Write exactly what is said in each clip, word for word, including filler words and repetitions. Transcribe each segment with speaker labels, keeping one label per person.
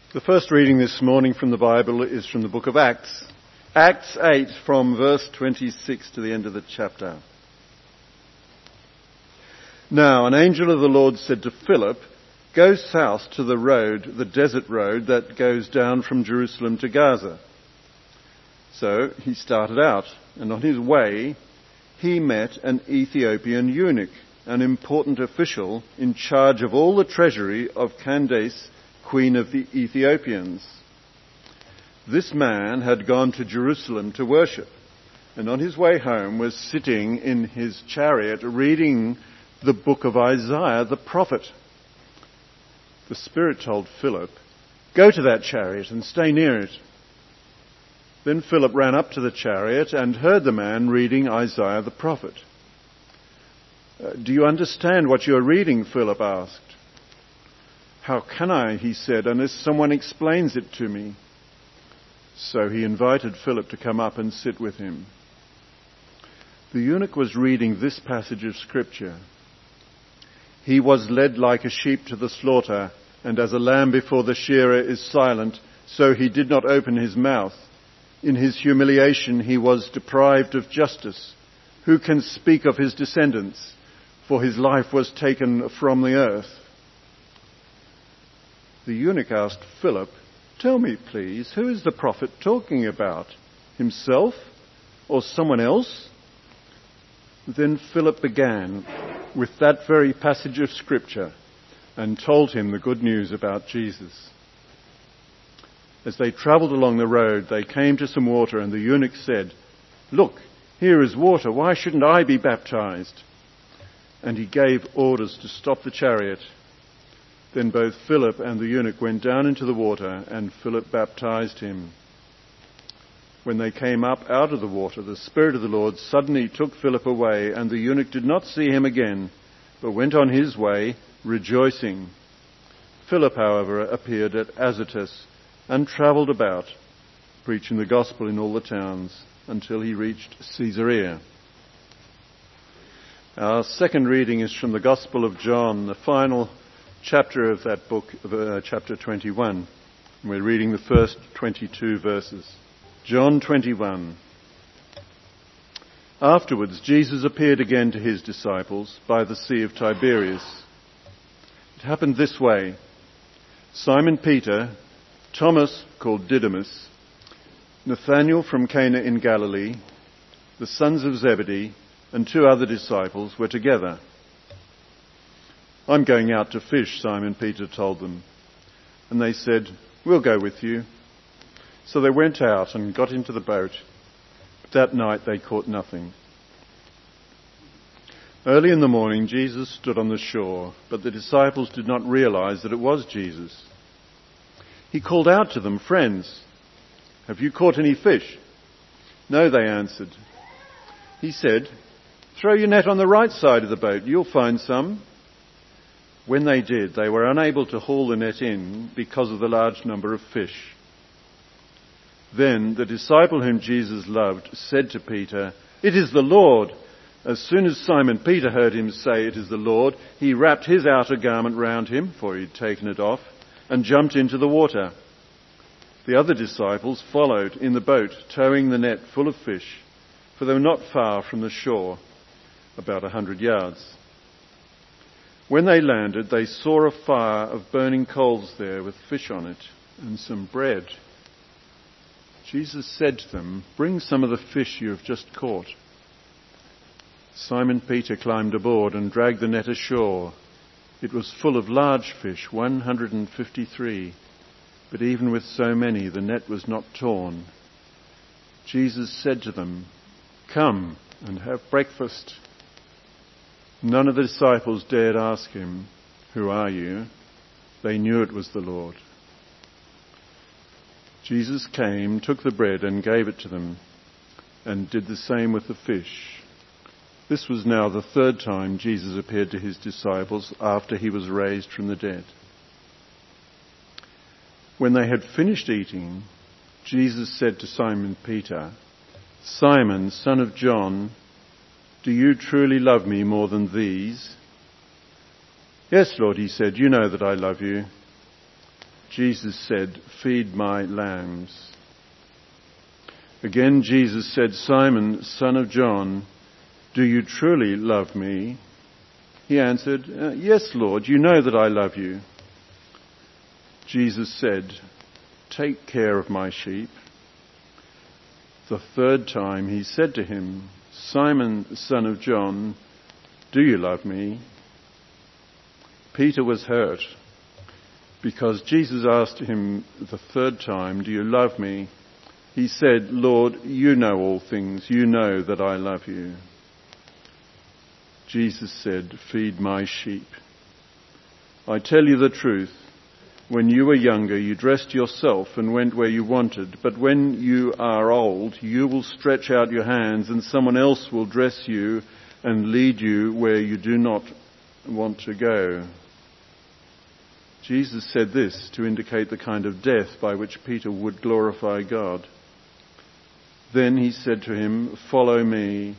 Speaker 1: The first reading this morning from the Bible is from the book of Acts. Acts eight from verse twenty-six to the end of the chapter. Now an angel of the Lord said to Philip, "Go south to the road, the desert road that goes down from Jerusalem to Gaza." So he started out, and on his way he met an Ethiopian eunuch, an important official in charge of all the treasury of Candace, Queen of the Ethiopians. This man had gone to Jerusalem to worship, and on his way home was sitting in his chariot reading the book of Isaiah the prophet. The Spirit told Philip, "Go to that chariot and stay near it." Then Philip ran up to the chariot and heard the man reading Isaiah the prophet. "Do you understand what you are reading?" Philip asked. "How can I," he said, "unless someone explains it to me?" So he invited Philip to come up and sit with him. The eunuch was reading this passage of Scripture. "He was led like a sheep to the slaughter, and as a lamb before the shearer is silent, so he did not open his mouth. In his humiliation he was deprived of justice. Who can speak of his descendants? For his life was taken from the earth." The eunuch asked Philip, "Tell me, please, who is the prophet talking about? Himself or someone else?" Then Philip began with that very passage of Scripture and told him the good news about Jesus. As they travelled along the road, they came to some water, and the eunuch said, "Look, here is water. Why shouldn't I be baptized?" And he gave orders to stop the chariot. Then both Philip and the eunuch went down into the water, and Philip baptized him. When they came up out of the water, the Spirit of the Lord suddenly took Philip away, and the eunuch did not see him again, but went on his way, rejoicing. Philip, however, appeared at Azotus and travelled about, preaching the gospel in all the towns, until he reached Caesarea. Our second reading is from the Gospel of John, the final chapter of that book, uh, chapter twenty-one. We're reading the first twenty-two verses. John twenty-one. Afterwards, Jesus appeared again to his disciples by the Sea of Tiberias. It happened this way. Simon Peter, Thomas called Didymus, Nathanael from Cana in Galilee, the sons of Zebedee, and two other disciples were together. "I'm going out to fish," Simon Peter told them. And they said, "We'll go with you." So they went out and got into the boat, but that night they caught nothing. Early in the morning, Jesus stood on the shore, but the disciples did not realize that it was Jesus. He called out to them, "Friends, have you caught any fish?" "No," they answered. He said, "Throw your net on the right side of the boat, you'll find some." When they did, they were unable to haul the net in because of the large number of fish. Then the disciple whom Jesus loved said to Peter, "It is the Lord." As soon as Simon Peter heard him say, "It is the Lord," he wrapped his outer garment round him, for he had taken it off, and jumped into the water. The other disciples followed in the boat, towing the net full of fish, for they were not far from the shore, about a hundred yards. When they landed, they saw a fire of burning coals there with fish on it and some bread. Jesus said to them, "Bring some of the fish you have just caught." Simon Peter climbed aboard and dragged the net ashore. It was full of large fish, one hundred fifty-three, but even with so many, the net was not torn. Jesus said to them, "Come and have breakfast." None of the disciples dared ask him, "Who are you?" They knew it was the Lord. Jesus came, took the bread and gave it to them, and did the same with the fish. This was now the third time Jesus appeared to his disciples after he was raised from the dead. When they had finished eating, Jesus said to Simon Peter, "Simon, son of John, do you truly love me more than these?" "Yes, Lord," he said, "you know that I love you." Jesus said, "Feed my lambs." Again Jesus said, "Simon, son of John, do you truly love me?" He answered, "Yes, Lord, you know that I love you." Jesus said, "Take care of my sheep." The third time he said to him, "Simon, son of John, do you love me?" Peter was hurt because Jesus asked him the third time, "Do you love me?" He said, "Lord, you know all things. You know that I love you." Jesus said, "Feed my sheep. I tell you the truth. When you were younger, you dressed yourself and went where you wanted. But when you are old, you will stretch out your hands and someone else will dress you and lead you where you do not want to go." Jesus said this to indicate the kind of death by which Peter would glorify God. Then he said to him, "Follow me."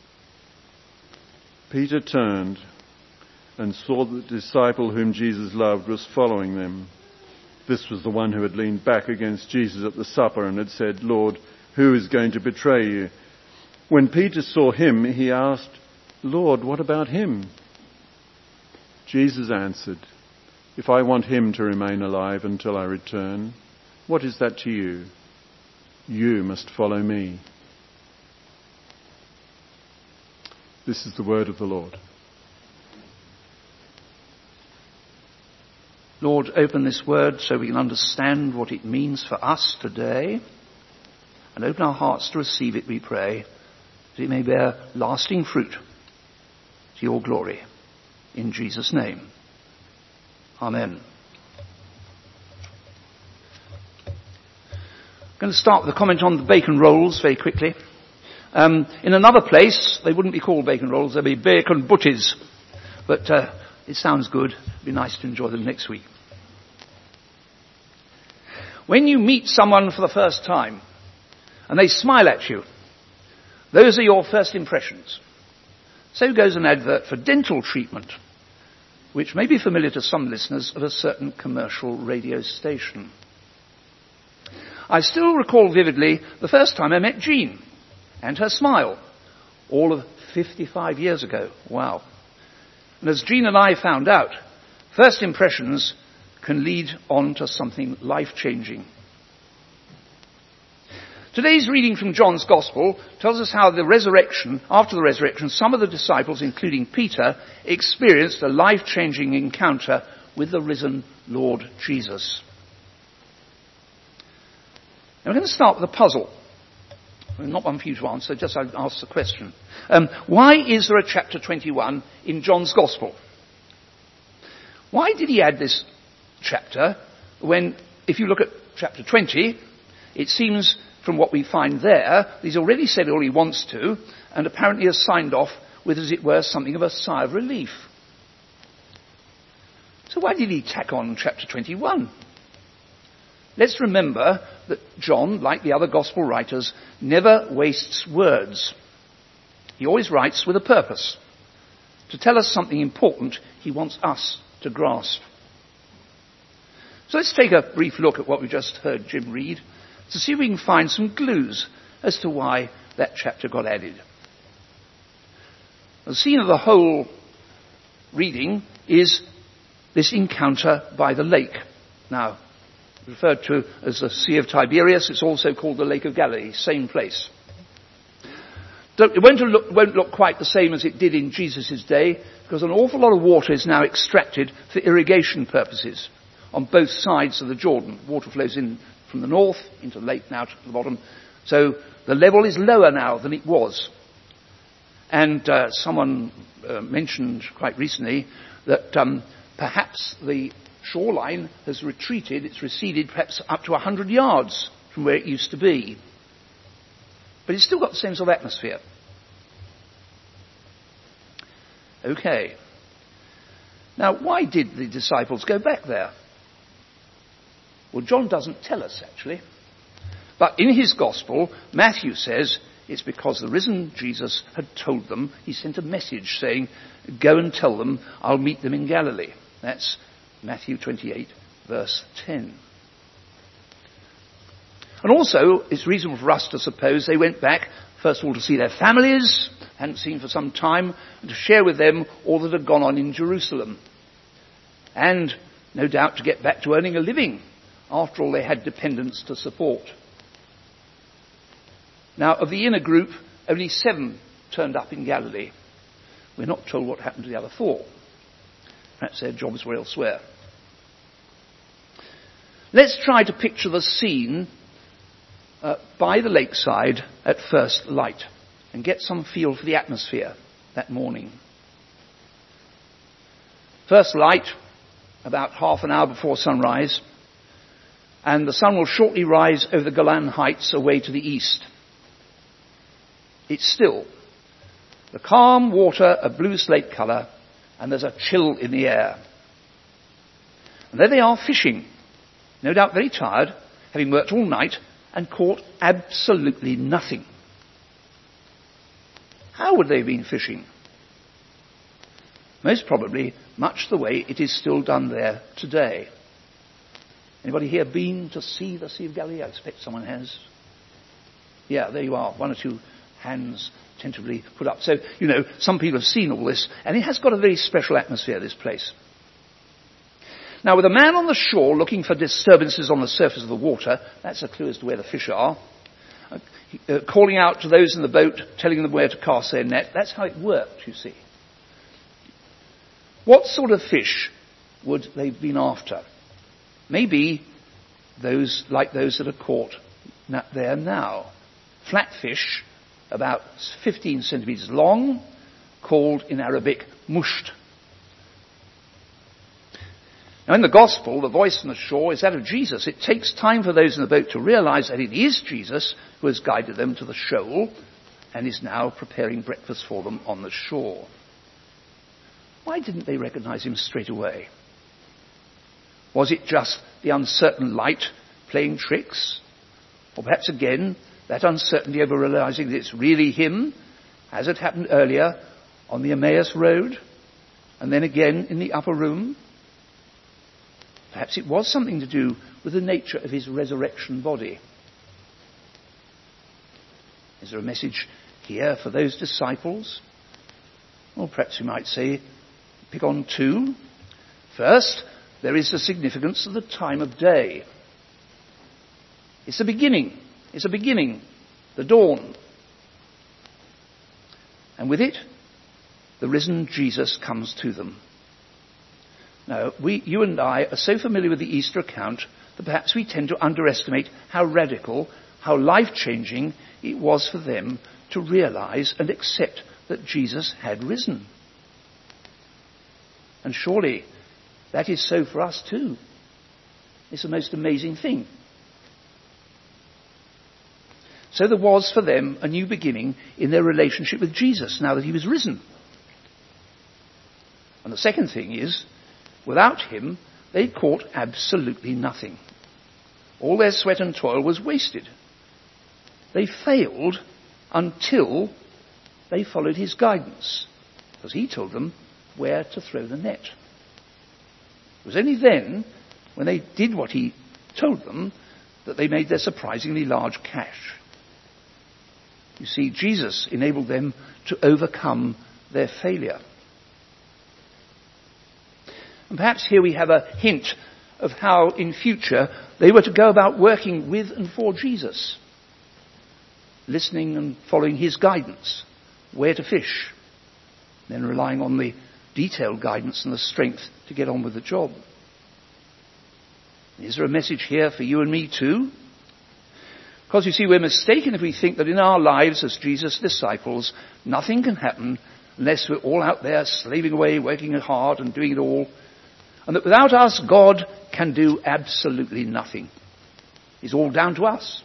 Speaker 1: Peter turned and saw the disciple whom Jesus loved was following them. This was the one who had leaned back against Jesus at the supper and had said, "Lord, who is going to betray you?" When Peter saw him, he asked, "Lord, what about him?" Jesus answered, "If I want him to remain alive until I return, what is that to you? You must follow me." This is the word of the Lord.
Speaker 2: Lord, open this word so we can understand what it means for us today, and open our hearts to receive it, we pray, that it may bear lasting fruit to your glory. In Jesus' name. Amen. I'm going to start with a comment on the bacon rolls very quickly. Um, in another place, they wouldn't be called bacon rolls, they'd be bacon butties. But uh, it sounds good. It'd be nice to enjoy them next week. When you meet someone for the first time and they smile at you, those are your first impressions. So goes an advert for dental treatment, which may be familiar to some listeners of a certain commercial radio station. I still recall vividly the first time I met Jean and her smile, all of fifty-five years ago. Wow. And as Jean and I found out, first impressions can lead on to something life-changing. Today's reading from John's Gospel tells us how the resurrection, after the resurrection, some of the disciples, including Peter, experienced a life-changing encounter with the risen Lord Jesus. Now we're going to start with a puzzle. Well, not one for you to answer, just I'll ask the question. Um, why is there a chapter twenty-one in John's Gospel? Why did he add this chapter when, if you look at chapter twenty, it seems from what we find there, he's already said all he wants to, and apparently has signed off with, as it were, something of a sigh of relief. So why did he tack on chapter twenty-one? Let's remember that John, like the other gospel writers, never wastes words. He always writes with a purpose, to tell us something important he wants us to grasp. So let's take a brief look at what we just heard Jim read, to see if we can find some clues as to why that chapter got added. The scene of the whole reading is this encounter by the lake. Now, referred to as the Sea of Tiberias, it's also called the Lake of Galilee, same place. It won't look, won't look quite the same as it did in Jesus' day, because an awful lot of water is now extracted for irrigation purposes on both sides of the Jordan. Water flows in from the north into the lake now to the bottom. So the level is lower now than it was. And uh, someone uh, mentioned quite recently that um, perhaps the shoreline has retreated, it's receded perhaps up to one hundred yards from where it used to be. But it's still got the same sort of atmosphere. Okay. Now, why did the disciples go back there? Well, John doesn't tell us, actually. But in his gospel, Matthew says it's because the risen Jesus had told them, he sent a message saying, go and tell them I'll meet them in Galilee. That's Matthew twenty-eight, verse ten. And also, it's reasonable for us to suppose they went back, first of all, to see their families, hadn't seen for some time, and to share with them all that had gone on in Jerusalem. And, no doubt, to get back to earning a living. After all, they had dependents to support. Now, of the inner group, only seven turned up in Galilee. We're not told what happened to the other four. Perhaps their jobs were elsewhere. Let's try to picture the scene uh, by the lakeside at first light and get some feel for the atmosphere that morning. First light, about half an hour before sunrise, and the sun will shortly rise over the Golan Heights away to the east. It's still. The calm water a blue slate colour, and there's a chill in the air. And there they are fishing, no doubt very tired, having worked all night, and caught absolutely nothing. How would they have been fishing? Most probably much the way it is still done there today. Anybody here been to see the Sea of Galilee? I expect someone has. Yeah, there you are. One or two hands tentatively put up. So, you know, some people have seen all this, and it has got a very special atmosphere, this place. Now, with a man on the shore looking for disturbances on the surface of the water, that's a clue as to where the fish are, uh, calling out to those in the boat, telling them where to cast their net, that's how it worked, you see. What sort of fish would they have been after? Maybe those like those that are caught there now. Flatfish, about fifteen centimetres long, called in Arabic musht. Now in the Gospel, the voice from the shore is that of Jesus. It takes time for those in the boat to realise that it is Jesus who has guided them to the shoal and is now preparing breakfast for them on the shore. Why didn't they recognise him straight away? Was it just the uncertain light playing tricks? Or perhaps again, that uncertainty over realising that it's really him, as had happened earlier on the Emmaus Road, and then again in the upper room? Perhaps it was something to do with the nature of his resurrection body. Is there a message here for those disciples? Or perhaps we might say, pick on two. First, there is the significance of the time of day. It's the beginning. It's a beginning. The dawn. And with it, the risen Jesus comes to them. Now, we, you and I are so familiar with the Easter account that perhaps we tend to underestimate how radical, how life-changing it was for them to realise and accept that Jesus had risen. And surely that is so for us too. It's the most amazing thing. So there was for them a new beginning in their relationship with Jesus now that he was risen. And the second thing is, without him, they caught absolutely nothing. All their sweat and toil was wasted. They failed until they followed his guidance, because he told them where to throw the net. It was only then, when they did what he told them, that they made their surprisingly large catch. You see, Jesus enabled them to overcome their failure. And perhaps here we have a hint of how in future they were to go about working with and for Jesus, listening and following his guidance, where to fish, then relying on the detailed guidance and the strength to get on with the job. Is there a message here for you and me too? Because you see, we're mistaken if we think that in our lives as Jesus' disciples, nothing can happen unless we're all out there slaving away, working hard and doing it all, and that without us, God can do absolutely nothing. It's all down to us.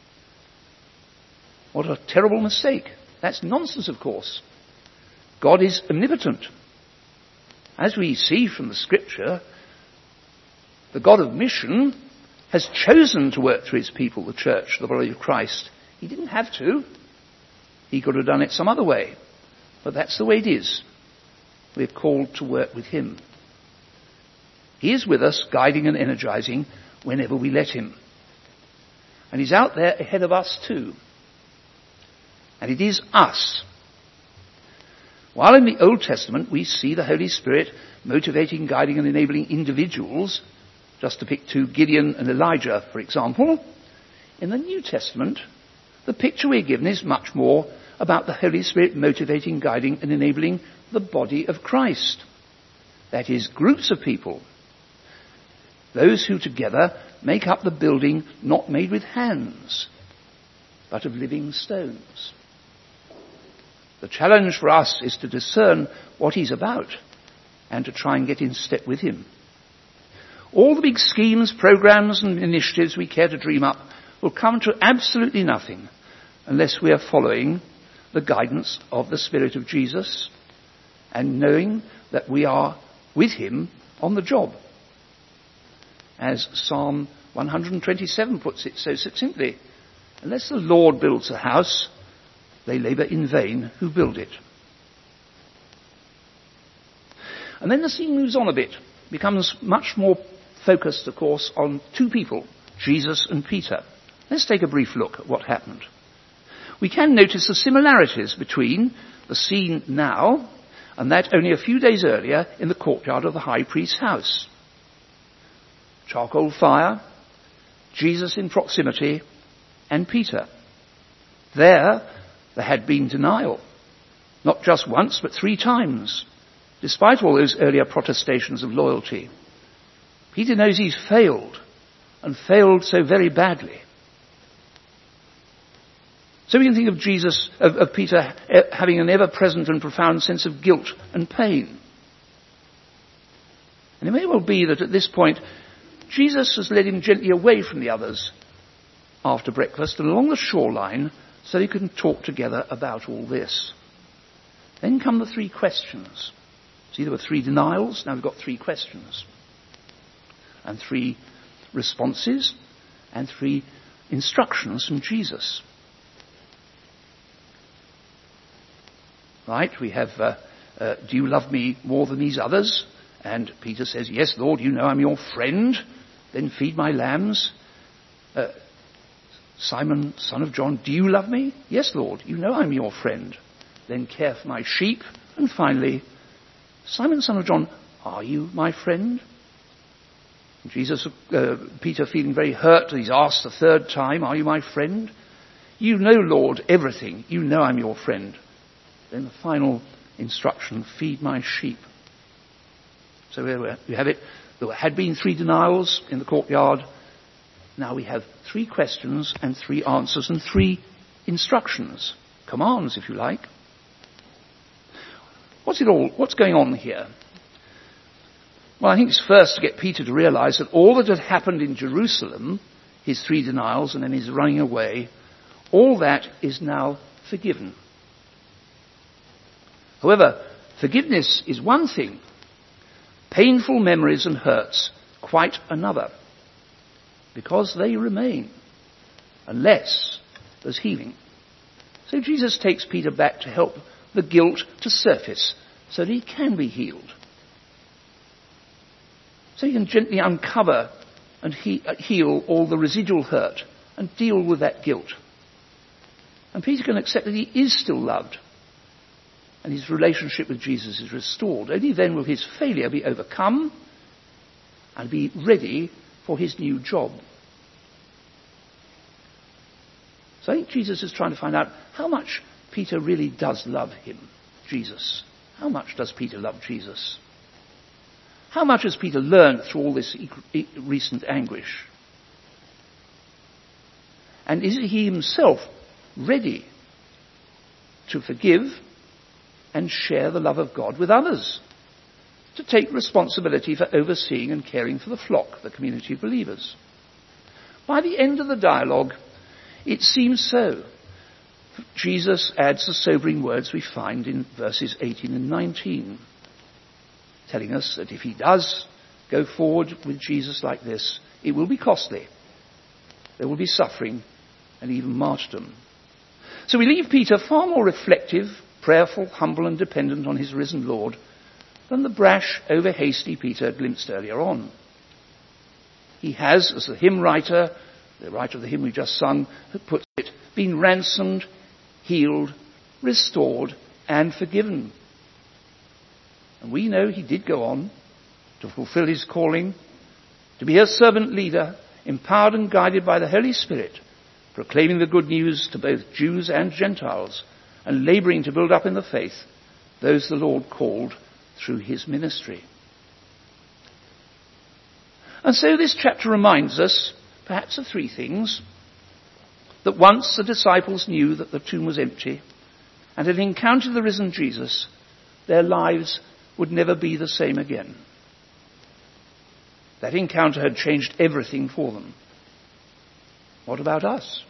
Speaker 2: What a terrible mistake. That's nonsense, of course. God is omnipotent. As we see from the scripture, the God of mission has chosen to work through his people, the church, the body of Christ. He didn't have to. He could have done it some other way. But that's the way it is. We're called to work with him. He is with us, guiding and energizing whenever we let him. And he's out there ahead of us too. And it is us. While in the Old Testament we see the Holy Spirit motivating, guiding and enabling individuals, just to pick two, Gideon and Elijah, for example, in the New Testament, the picture we're given is much more about the Holy Spirit motivating, guiding and enabling the body of Christ. That is, groups of people. Those who together make up the building not made with hands, but of living stones. The challenge for us is to discern what he's about and to try and get in step with him. All the big schemes, programs and initiatives we care to dream up will come to absolutely nothing unless we are following the guidance of the Spirit of Jesus and knowing that we are with him on the job. As Psalm one twenty-seven puts it so succinctly, unless the Lord builds a house, they labour in vain who build it. And then the scene moves on a bit, becomes much more focused, of course, on two people, Jesus and Peter. Let's take a brief look at what happened. We can notice the similarities between the scene now and that only a few days earlier in the courtyard of the high priest's house. Charcoal fire, Jesus in proximity, and Peter. There, there had been denial. Not just once, but three times, despite all those earlier protestations of loyalty. Peter knows he's failed, and failed so very badly. So we can think of Jesus, of, of Peter having an ever-present and profound sense of guilt and pain. And it may well be that at this point, Jesus has led him gently away from the others after breakfast and along the shoreline so they can talk together about all this. Then come the three questions. See, there were three denials, now we've got three questions. And three responses, and three instructions from Jesus. Right, we have, uh, uh, do you love me more than these others? And Peter says, yes, Lord, you know I'm your friend. Then feed my lambs. Uh, Simon, son of John, do you love me? Yes, Lord, you know I'm your friend. Then care for my sheep. And finally, Simon, son of John, are you my friend? And Jesus, uh, Peter feeling very hurt, he's asked the third time, are you my friend? You know, Lord, everything. You know I'm your friend. Then the final instruction, feed my sheep. So here we have it. There had been three denials in the courtyard. Now we have three questions and three answers and three instructions. Commands, if you like. What's it all, what's going on here? Well, I think it's first to get Peter to realize that all that had happened in Jerusalem, his three denials and then his running away, all that is now forgiven. However, forgiveness is one thing. Painful memories and hurts, quite another. Because they remain, unless there's healing. So Jesus takes Peter back to help the guilt to surface, so that he can be healed. So he can gently uncover and he- heal all the residual hurt and deal with that guilt. And Peter can accept that he is still loved. And his relationship with Jesus is restored. Only then will his failure be overcome and be ready for his new job. So I think Jesus is trying to find out how much Peter really does love him, Jesus. How much does Peter love Jesus? How much has Peter learned through all this e- recent anguish? And is he himself ready to forgive and share the love of God with others, to take responsibility for overseeing and caring for the flock, the community of believers? By the end of the dialogue, it seems so. Jesus adds the sobering words we find in verses eighteen and nineteen, telling us that if he does go forward with Jesus like this, it will be costly. There will be suffering and even martyrdom. So we leave Peter far more reflective, prayerful, humble and dependent on his risen Lord than the brash, over-hasty Peter glimpsed earlier on. He has, as the hymn writer, the writer of the hymn we just sung, puts it, been ransomed, healed, restored, and forgiven. And we know he did go on to fulfill his calling, to be a servant leader, empowered and guided by the Holy Spirit, proclaiming the good news to both Jews and Gentiles, and labouring to build up in the faith those the Lord called through his ministry. And so this chapter reminds us, perhaps, of three things. That once the disciples knew that the tomb was empty and had encountered the risen Jesus, their lives would never be the same again. That encounter had changed everything for them. What about us?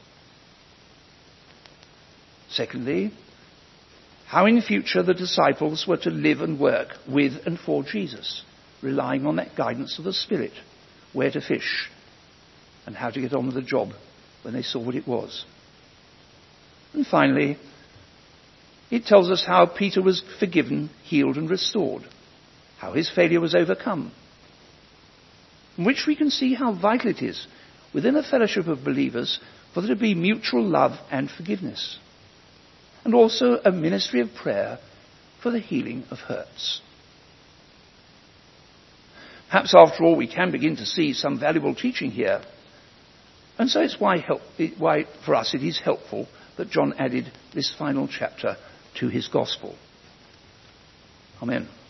Speaker 2: Secondly, how in future the disciples were to live and work with and for Jesus, relying on that guidance of the Spirit, where to fish and how to get on with the job when they saw what it was. And finally, it tells us how Peter was forgiven, healed and restored, how his failure was overcome, in which we can see how vital it is within a fellowship of believers for there to be mutual love and forgiveness, and also a ministry of prayer for the healing of hurts. Perhaps after all we can begin to see some valuable teaching here, and so it's why, help, why for us it is helpful that John added this final chapter to his gospel. Amen.